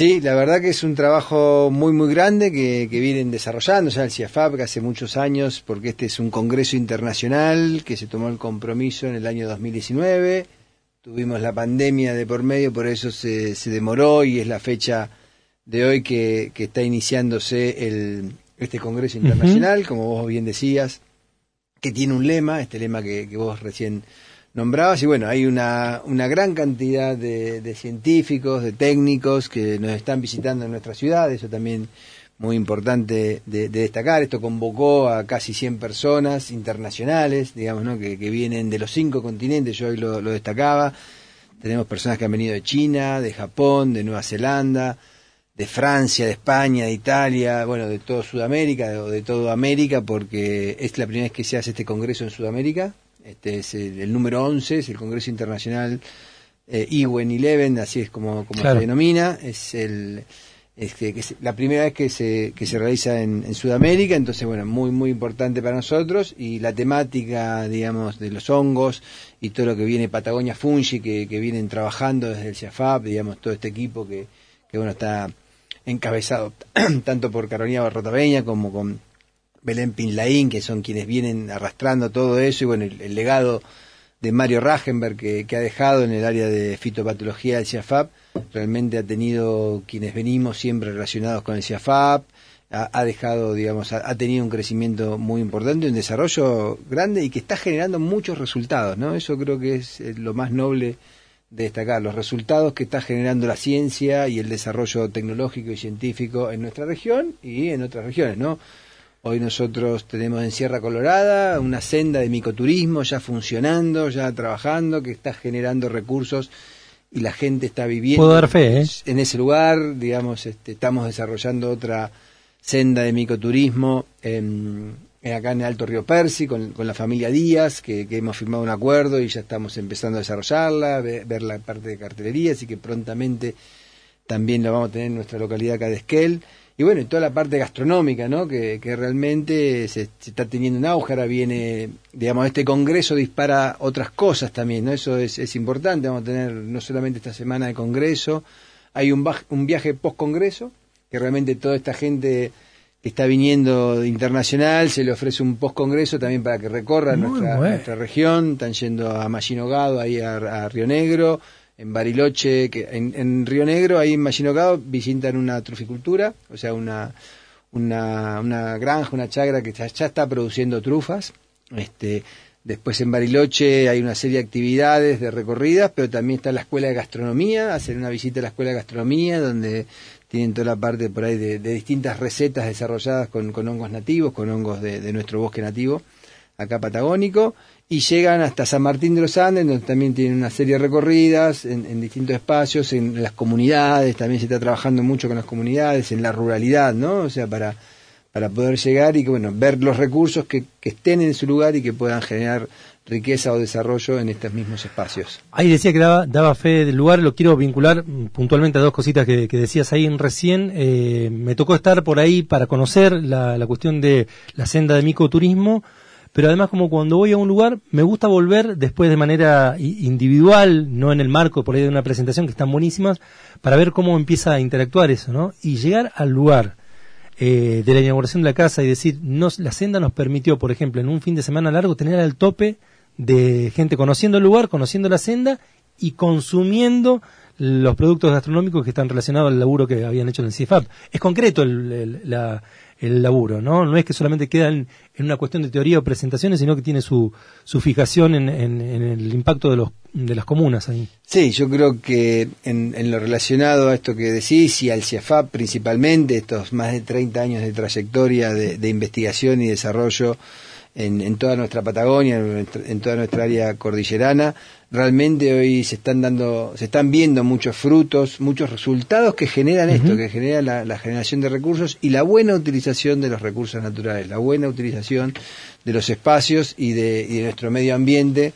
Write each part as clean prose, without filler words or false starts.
Sí, la verdad que es un trabajo muy muy grande que vienen desarrollando ya el CIAFAP, que hace muchos años, porque este es un congreso internacional que se tomó el compromiso en el año 2019. Tuvimos la pandemia de por medio, por eso se demoró, y es la fecha de hoy que está iniciándose este congreso internacional, como vos bien decías, que tiene un lema, este lema que vos recién nombrabas, y bueno, hay una gran cantidad de científicos, de técnicos que nos están visitando en nuestra ciudad. Eso también muy importante de destacar. Esto convocó a casi 100 personas internacionales, digamos, ¿no? que vienen de los 5 continentes. Yo hoy lo destacaba. Tenemos personas que han venido de China, de Japón, de Nueva Zelanda, de Francia, de España, de Italia, bueno, de toda Sudamérica, o de toda América, porque es la primera vez que se hace este congreso en Sudamérica. Este es el número 11, es el Congreso Internacional IWEN 11, así es como claro, se denomina. Es la primera vez que se realiza en Sudamérica, entonces bueno, muy muy importante para nosotros. Y la temática, digamos, de los hongos y todo lo que viene Patagonia Fungi, que vienen trabajando desde el CIAFAP, digamos, todo este equipo que bueno, está encabezado tanto por Carolina Barrotaveña como con Belén Pinlaín, que son quienes vienen arrastrando todo eso. Y bueno, el legado de Mario Ragenberg que ha dejado en el área de fitopatología del CIAFAP, realmente ha tenido, quienes venimos siempre relacionados con el CIAFAP, ha dejado, digamos, ha tenido un crecimiento muy importante, un desarrollo grande y que está generando muchos resultados, ¿no? Eso creo que es lo más noble de destacar, los resultados que está generando la ciencia y el desarrollo tecnológico y científico en nuestra región y en otras regiones, ¿no? Hoy nosotros tenemos en Sierra Colorada una senda de micoturismo ya funcionando, ya trabajando, que está generando recursos y la gente está viviendo. Puedo dar fe, en ese lugar. Digamos, estamos desarrollando otra senda de micoturismo acá en Alto Río Percy con la familia Díaz, que hemos firmado un acuerdo y ya estamos empezando a desarrollarla, ver la parte de cartelería, así que prontamente también lo vamos a tener en nuestra localidad acá de Esquel. Y bueno, y toda la parte gastronómica, ¿no? Que realmente se está teniendo un auge. Ahora viene, digamos, este congreso dispara otras cosas también, ¿no? Eso es importante. Vamos a tener no solamente esta semana de congreso, hay un viaje post-congreso, que realmente toda esta gente que está viniendo internacional, se le ofrece un post-congreso también para que recorra nuestra región. Están yendo a Mallinogado, ahí a Río Negro, en Bariloche, que en Río Negro, ahí en Mallinogado, visitan una truficultura, o sea, una granja, una chagra que ya está produciendo trufas. Después en Bariloche hay una serie de actividades de recorridas, pero también está la Escuela de Gastronomía, hacen una visita a la Escuela de Gastronomía, donde tienen toda la parte por ahí de distintas recetas desarrolladas con hongos nativos, con hongos de nuestro bosque nativo, acá patagónico. Y llegan hasta San Martín de los Andes, donde también tienen una serie de recorridas en distintos espacios, en las comunidades. También se está trabajando mucho con las comunidades, en la ruralidad, ¿no? O sea, para poder llegar y que, bueno, ver los recursos que estén en su lugar y que puedan generar riqueza o desarrollo en estos mismos espacios. Ahí decía que daba fe del lugar. Lo quiero vincular puntualmente a dos cositas que decías ahí recién. Me tocó estar por ahí para conocer la cuestión de la senda de micoturismo. Pero además, como cuando voy a un lugar, me gusta volver después de manera individual, no en el marco por ahí de una presentación, que están buenísimas, para ver cómo empieza a interactuar eso, ¿no? Y llegar al lugar de la inauguración de la casa y decir, la senda nos permitió, por ejemplo, en un fin de semana largo, tener al tope de gente conociendo el lugar, conociendo la senda y consumiendo los productos gastronómicos que están relacionados al laburo que habían hecho en el CIAFAP. Es concreto el laburo, ¿no? No es que solamente queda en una cuestión de teoría o presentaciones, sino que tiene su fijación en el impacto de las comunas ahí. Sí, yo creo que en lo relacionado a esto que decís y al CIAFAP principalmente, estos más de 30 años de trayectoria de investigación y desarrollo en toda nuestra Patagonia, en toda nuestra área cordillerana, realmente hoy se están viendo muchos frutos, muchos resultados que generan esto, que genera la generación de recursos y la buena utilización de los recursos naturales, la buena utilización de los espacios y de nuestro medio ambiente,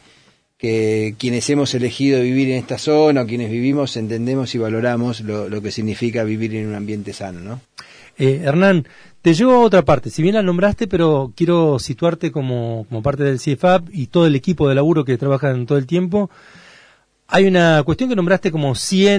que quienes hemos elegido vivir en esta zona o quienes vivimos entendemos y valoramos lo que significa vivir en un ambiente sano, ¿no? Hernán, te llevo a otra parte, si bien la nombraste, pero quiero situarte como parte del CIAFAP y todo el equipo de laburo que trabaja en todo el tiempo. Hay una cuestión que nombraste como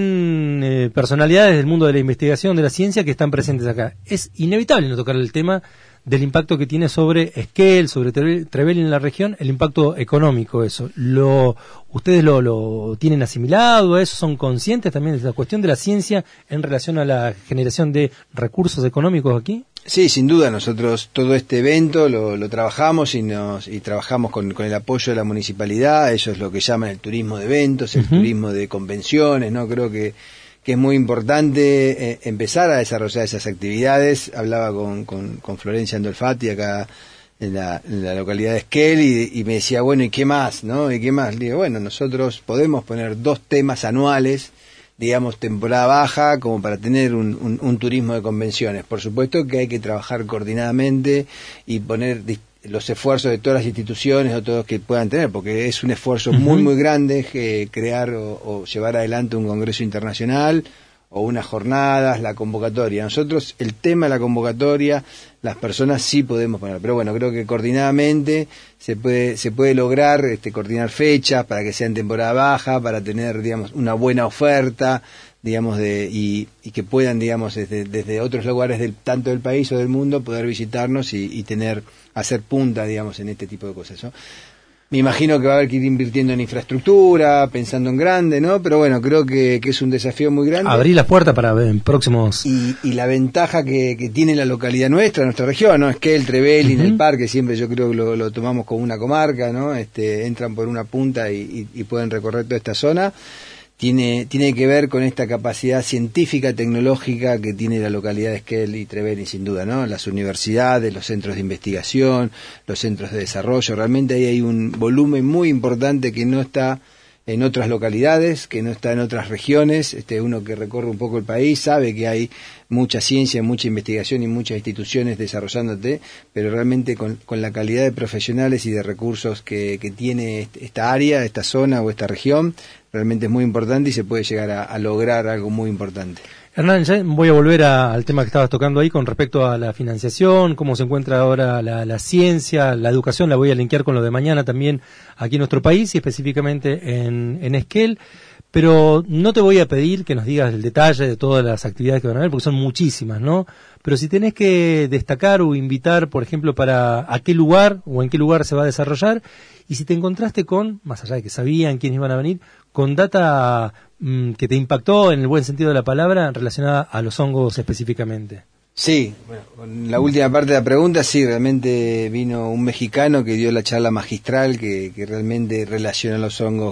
100 personalidades del mundo de la investigación, de la ciencia, que están presentes acá. Es inevitable no tocar el tema del impacto que tiene sobre Esquel, sobre Trevelin en la región, el impacto económico, eso. ¿Ustedes lo tienen asimilado a eso? ¿Son conscientes también de la cuestión de la ciencia en relación a la generación de recursos económicos aquí? Sí, sin duda, nosotros todo este evento lo trabajamos y trabajamos con el apoyo de la municipalidad. Ellos lo que llaman el turismo de eventos, el turismo de convenciones, ¿no? Creo que es muy importante empezar a desarrollar esas actividades. Hablaba con Florencia Andolfati acá en la localidad de Esquel y me decía, bueno, ¿y qué más, no? ¿Y qué más? Le digo, bueno, nosotros podemos poner 2 temas anuales, digamos, temporada baja, como para tener un turismo de convenciones. Por supuesto que hay que trabajar coordinadamente y poner los esfuerzos de todas las instituciones o todos que puedan tener, porque es un esfuerzo muy, muy grande crear o llevar adelante un congreso internacional o unas jornadas, la convocatoria. Nosotros, el tema de la convocatoria, las personas sí podemos poner, pero bueno, creo que coordinadamente se puede lograr coordinar fechas para que sea en temporada baja, para tener, digamos, una buena oferta, digamos, y que puedan, digamos, desde otros lugares tanto del país o del mundo poder visitarnos y hacer punta, digamos, en este tipo de cosas, ¿no? Me imagino que va a haber que ir invirtiendo en infraestructura, pensando en grande, ¿no? Pero bueno, creo que es un desafío muy grande. Abrir las puertas para ver próximos... Y la ventaja que tiene la localidad nuestra región, ¿no? Es que el Trevelin, el parque, siempre yo creo que lo tomamos como una comarca, ¿no? Entran por una punta y pueden recorrer toda esta zona. Tiene que ver con esta capacidad científica, tecnológica que tiene la localidad de Esquel y Trevelin, sin duda, ¿no? Las universidades, los centros de investigación, los centros de desarrollo, realmente ahí hay un volumen muy importante que no está en otras localidades, que no está en otras regiones. Uno que recorre un poco el país sabe que hay mucha ciencia, mucha investigación y muchas instituciones desarrollándote, pero realmente con la calidad de profesionales y de recursos que tiene esta área, esta zona o esta región, realmente es muy importante y se puede llegar a lograr algo muy importante. Hernán, ya voy a volver al tema que estabas tocando ahí con respecto a la financiación, cómo se encuentra ahora la ciencia, la educación, la voy a linkear con lo de mañana también aquí en nuestro país y específicamente en Esquel, pero no te voy a pedir que nos digas el detalle de todas las actividades que van a haber, porque son muchísimas, ¿no? Pero si tenés que destacar o invitar, por ejemplo, para a qué lugar o en qué lugar se va a desarrollar, y si te encontraste con, más allá de que sabían quiénes iban a venir, con data que te impactó en el buen sentido de la palabra relacionada a los hongos específicamente. Sí, bueno, con la última parte de la pregunta, sí, realmente vino un mexicano que dio la charla magistral que realmente relaciona los hongos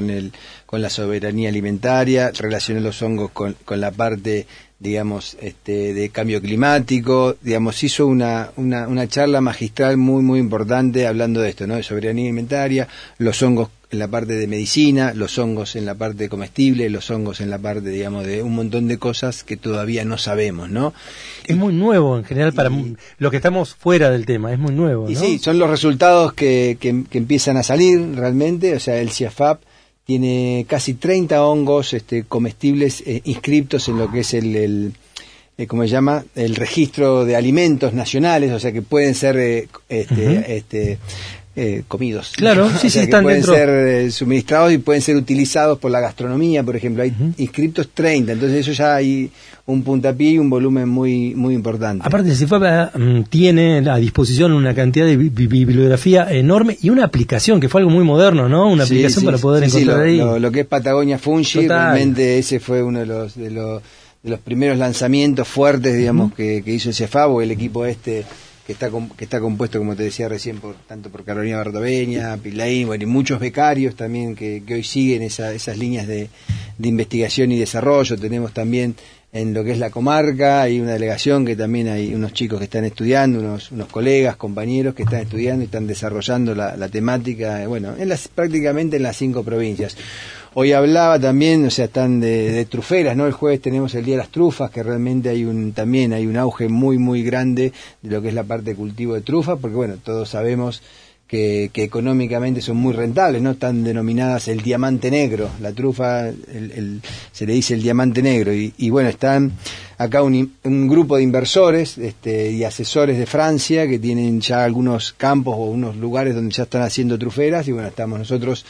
con la soberanía alimentaria, relaciona los hongos con la parte, digamos, de cambio climático, digamos, hizo una charla magistral muy, muy importante hablando de esto, ¿no? De soberanía alimentaria, los hongos en la parte de medicina, los hongos en la parte comestible, los hongos en la parte, digamos, de un montón de cosas que todavía no sabemos, ¿no? Es muy nuevo en general para los que estamos fuera del tema, es muy nuevo, ¿no? Y sí, son los resultados que empiezan a salir realmente, o sea, el CIAFAP tiene casi 30 hongos comestibles inscriptos en lo que es ¿cómo se llama? El registro de alimentos nacionales, o sea, que pueden ser comidos. Claro, sí, sí, están pueden dentro. ser suministrados y pueden ser utilizados por la gastronomía, por ejemplo. Hay inscriptos 30, entonces eso ya hay un puntapié y un volumen muy muy importante. Aparte, el CIFAP tiene a disposición una cantidad de bibliografía enorme y una aplicación, que fue algo muy moderno, ¿no? Una aplicación para poder encontrar ahí. Lo que es Patagonia Fungi, Total. realmente ese fue uno de los primeros lanzamientos fuertes, digamos, que hizo el CIFAP, o el equipo que está compuesto, como te decía recién, tanto por Carolina Bartoveña, Pilaín, bueno, y muchos becarios también que hoy siguen esas líneas de investigación y desarrollo. Tenemos también en lo que es la comarca, hay una delegación que también hay unos chicos que están estudiando, unos colegas, compañeros que están estudiando y están desarrollando la temática, bueno, prácticamente en las 5 provincias. Hoy hablaba también, o sea, están de truferas, ¿no? El jueves tenemos el Día de las Trufas, que realmente también hay un auge muy, muy grande de lo que es la parte de cultivo de trufas, porque bueno, todos sabemos que económicamente son muy rentables, ¿no? Están denominadas el diamante negro, la trufa, se le dice el diamante negro, y bueno, están acá un grupo de inversores y asesores de Francia que tienen ya algunos campos o unos lugares donde ya están haciendo truferas, y bueno, estamos nosotros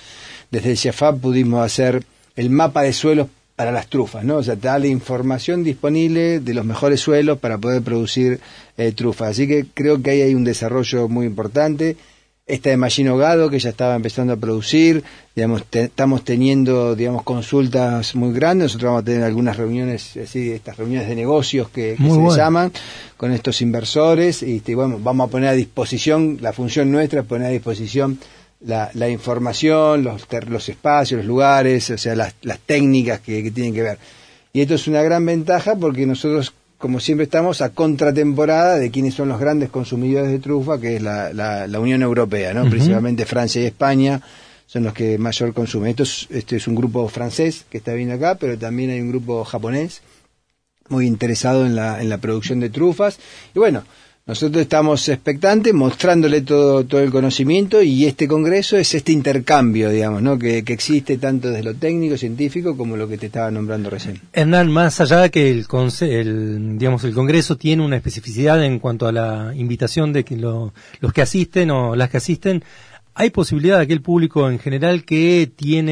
desde el CIAFAP pudimos hacer el mapa de suelos para las trufas, ¿no? O sea, te da la información disponible de los mejores suelos para poder producir trufas. Así que creo que ahí hay un desarrollo muy importante. Esta de Machine Hogado, que ya estaba empezando a producir, digamos, estamos teniendo, digamos, consultas muy grandes. Nosotros vamos a tener algunas reuniones, así, estas reuniones de negocios que se llaman, con estos inversores, y bueno, vamos a poner a disposición, la función nuestra es poner a disposición la información, los espacios, los lugares, o sea, las técnicas que tienen que ver. Y esto es una gran ventaja porque nosotros, como siempre, estamos a contratemporada de quiénes son los grandes consumidores de trufa, que es la Unión Europea, ¿no? Principalmente Francia y España son los que mayor consumen. Este es un grupo francés que está viendo acá, pero también hay un grupo japonés muy interesado en la producción de trufas. Y bueno, nosotros estamos expectantes, mostrándole todo el conocimiento, y este congreso es este intercambio, digamos, ¿no? Que existe tanto desde lo técnico, científico, como lo que te estaba nombrando recién. Hernán, más allá de que el congreso tiene una especificidad en cuanto a la invitación de que los que asisten o las que asisten, ¿hay posibilidad de aquel público en general que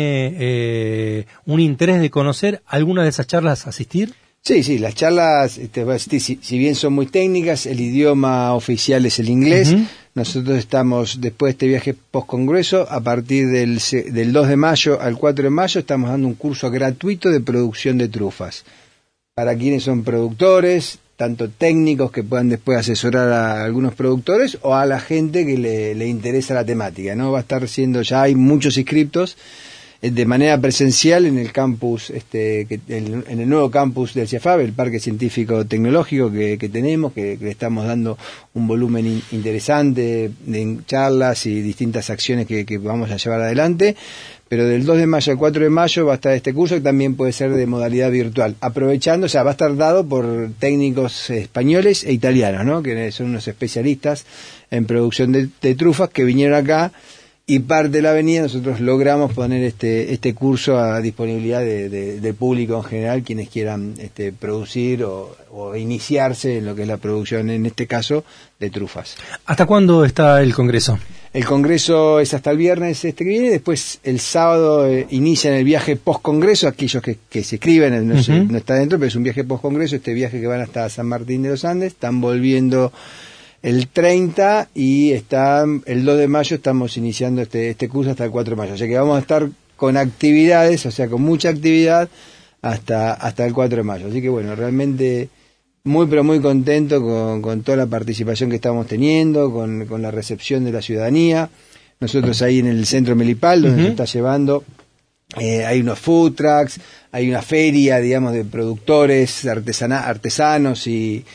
tiene un interés de conocer alguna de esas charlas asistir? Sí, las charlas, si bien son muy técnicas, el idioma oficial es el inglés. Nosotros estamos, después de este viaje post-congreso, a partir del 2 de mayo al 4 de mayo, estamos dando un curso gratuito de producción de trufas. Para quienes son productores, tanto técnicos que puedan después asesorar a algunos productores, o a la gente que le interesa la temática, ¿no? Va a estar ya hay muchos inscriptos, de manera presencial en el campus, en el nuevo campus del CIAFAP, el Parque Científico Tecnológico que tenemos, que le estamos dando un volumen interesante de charlas y distintas acciones que vamos a llevar adelante. Pero del 2 de mayo al 4 de mayo va a estar este curso, que también puede ser de modalidad virtual, aprovechando, o sea, va a estar dado por técnicos españoles e italianos, ¿no? Que son unos especialistas en producción de trufas que vinieron acá. Y parte de la avenida nosotros logramos poner este curso a disponibilidad del público en general, quienes quieran producir o iniciarse en lo que es la producción, en este caso, de trufas. ¿Hasta cuándo está el congreso? El congreso es hasta el viernes que viene, después el sábado inician el viaje post-congreso, aquellos que se inscriben, no está dentro, pero es un viaje post-congreso, este viaje que van hasta San Martín de los Andes, están volviendo el 30 y el 2 de mayo estamos iniciando este curso hasta el 4 de mayo. O sea que vamos a estar con actividades, o sea, con mucha actividad hasta el 4 de mayo. Así que bueno, realmente muy pero muy contento con toda la participación que estamos teniendo, con la recepción de la ciudadanía. Nosotros ahí en el centro Melipal, donde se está llevando, hay unos food trucks, hay una feria, digamos, de productores, artesanos y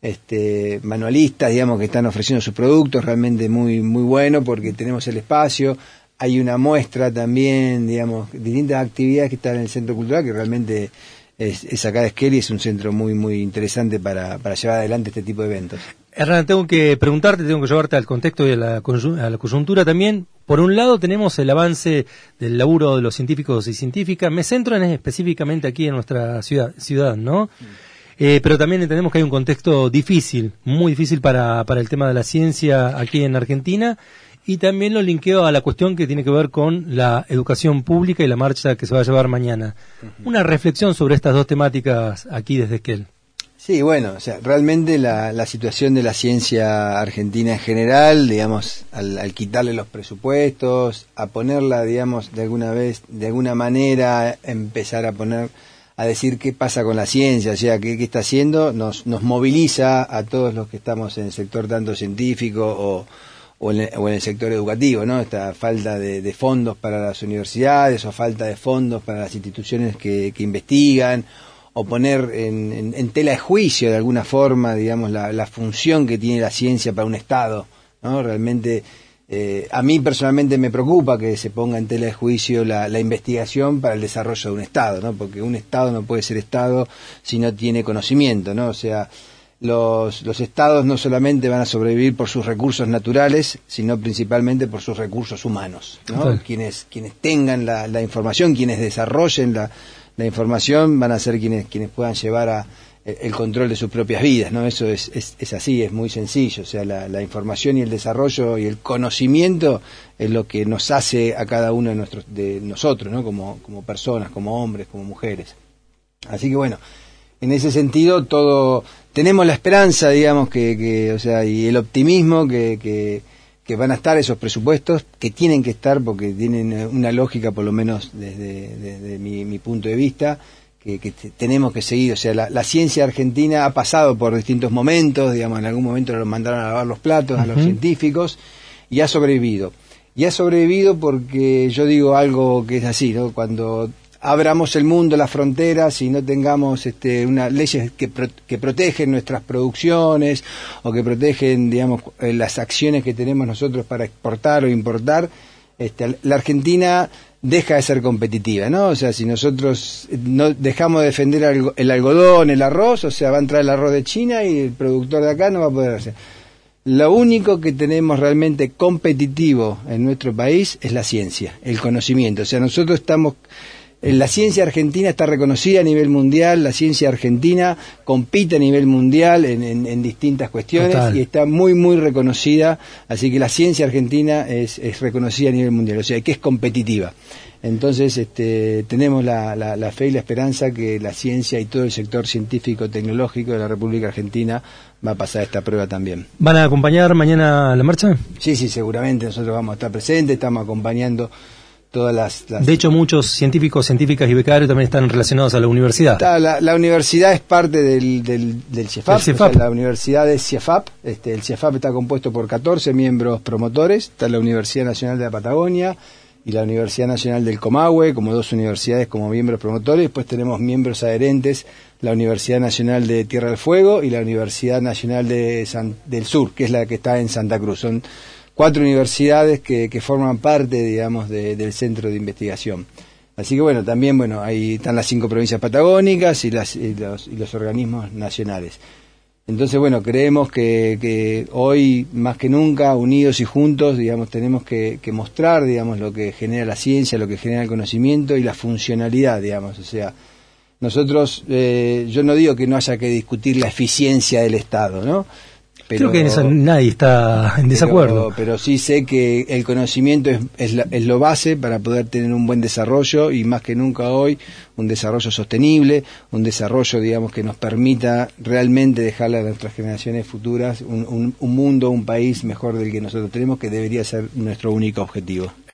manualistas, digamos, que están ofreciendo sus productos, realmente muy muy bueno, porque tenemos el espacio. Hay una muestra también, digamos, distintas actividades que están en el centro cultural, que realmente es acá de Esquel, y es un centro muy muy interesante para llevar adelante este tipo de eventos. Hernán, tengo que llevarte al contexto y a la coyuntura también. Por un lado tenemos el avance del laburo de los científicos y científicas. Me centro específicamente aquí en nuestra ciudad, ¿no? Pero también entendemos que hay un contexto difícil, muy difícil para el tema de la ciencia aquí en Argentina, y también lo linkeo a la cuestión que tiene que ver con la educación pública y la marcha que se va a llevar mañana. Una reflexión sobre estas dos temáticas aquí desde Esquel. Sí, bueno, o sea, realmente la situación de la ciencia argentina en general, digamos, al quitarle los presupuestos, a ponerla, digamos, de alguna manera, empezar a decir qué pasa con la ciencia, o sea, qué está haciendo, nos moviliza a todos los que estamos en el sector tanto científico o en el sector educativo, ¿no? Esta falta de fondos para las universidades, o falta de fondos para las instituciones que investigan, o poner en tela de juicio de alguna forma, digamos, la función que tiene la ciencia para un Estado, ¿no? Realmente a mí personalmente me preocupa que se ponga en tela de juicio la investigación para el desarrollo de un Estado, ¿no? Porque un Estado no puede ser Estado si no tiene conocimiento, ¿no? O sea, los Estados no solamente van a sobrevivir por sus recursos naturales, sino principalmente por sus recursos humanos, ¿no? Quienes tengan la información, quienes desarrollen la información, van a ser quienes puedan llevar el control de sus propias vidas, ¿no? Eso es así, es muy sencillo. O sea, la información y el desarrollo y el conocimiento es lo que nos hace a cada uno de nosotros, ¿no? Como personas, como hombres, como mujeres. Así que bueno, en ese sentido tenemos la esperanza, digamos, o sea, y el optimismo que van a estar esos presupuestos, que tienen que estar porque tienen una lógica, por lo menos desde mi punto de vista, que tenemos que seguir. O sea, la ciencia argentina ha pasado por distintos momentos, digamos, en algún momento lo mandaron a lavar los platos a los científicos, y ha sobrevivido. Y ha sobrevivido porque yo digo algo que es así, ¿no? Cuando abramos el mundo, las fronteras, y no tengamos unas leyes que protegen nuestras producciones o que protegen, digamos, las acciones que tenemos nosotros para exportar o importar, la Argentina deja de ser competitiva, ¿no? O sea, si nosotros no dejamos de defender el algodón, el arroz, o sea, va a entrar el arroz de China y el productor de acá no va a poder hacer. Lo único que tenemos realmente competitivo en nuestro país es la ciencia, el conocimiento. O sea, nosotros la ciencia argentina está reconocida a nivel mundial, la ciencia argentina compite a nivel mundial en distintas cuestiones. Total. Y está muy, muy reconocida, así que la ciencia argentina es reconocida a nivel mundial, o sea, que es competitiva. Entonces, tenemos la fe y la esperanza que la ciencia y todo el sector científico-tecnológico de la República Argentina va a pasar esta prueba también. ¿Van a acompañar mañana la marcha? Sí, seguramente nosotros vamos a estar presentes, estamos acompañando todas las... De hecho, muchos científicos, científicas y becarios también están relacionados a la universidad. La universidad es parte del CIEFAP, o sea, la universidad es CIEFAP. El CIEFAP está compuesto por 14 miembros promotores. Está la Universidad Nacional de la Patagonia y la Universidad Nacional del Comahue, como dos universidades como miembros promotores. Después tenemos miembros adherentes, la Universidad Nacional de Tierra del Fuego y la Universidad Nacional del Sur, que es la que está en Santa Cruz. Son 4 universidades que forman parte, digamos, del centro de investigación. Así que bueno, también ahí están las 5 provincias patagónicas y los organismos nacionales. Entonces creemos que hoy más que nunca, unidos y juntos, digamos, tenemos que mostrar, digamos, lo que genera la ciencia, lo que genera el conocimiento y la funcionalidad, digamos. O sea, nosotros, yo no digo que no haya que discutir la eficiencia del Estado, ¿no? Creo que en eso nadie está en desacuerdo. Pero sí sé que el conocimiento es lo base para poder tener un buen desarrollo, y más que nunca hoy un desarrollo sostenible, un desarrollo, digamos, que nos permita realmente dejarle a nuestras generaciones futuras un mundo, un país mejor del que nosotros tenemos, que debería ser nuestro único objetivo.